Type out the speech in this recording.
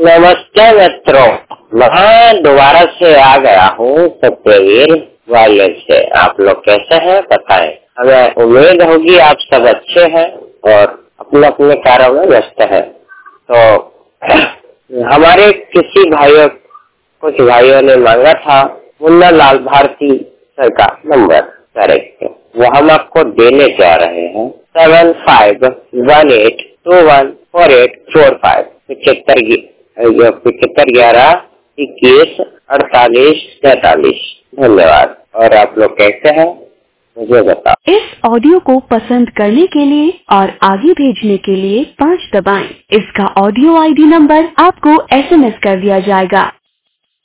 नमस्ते मित्रों, मैं दोबारा से आ गया हूँ सत्यवीर ग्वालियर से। आप लोग कैसे हैं बताएं। हमें उम्मीद होगी आप सब अच्छे हैं और अपने अपने कार्यों में व्यस्त हैं। तो हमारे कुछ भाइयों ने मांगा था मुन्ना लाल भारती सर का नंबर करेक्ट, वो हम आपको देने जा रहे हैं 7518214845 7511214843। धन्यवाद। और आप लोग कैसे हैं मुझे बताओ। इस ऑडियो को पसंद करने के लिए और आगे भेजने के लिए 5 दबाएं। इसका ऑडियो आईडी नंबर आपको SMS कर दिया जाएगा।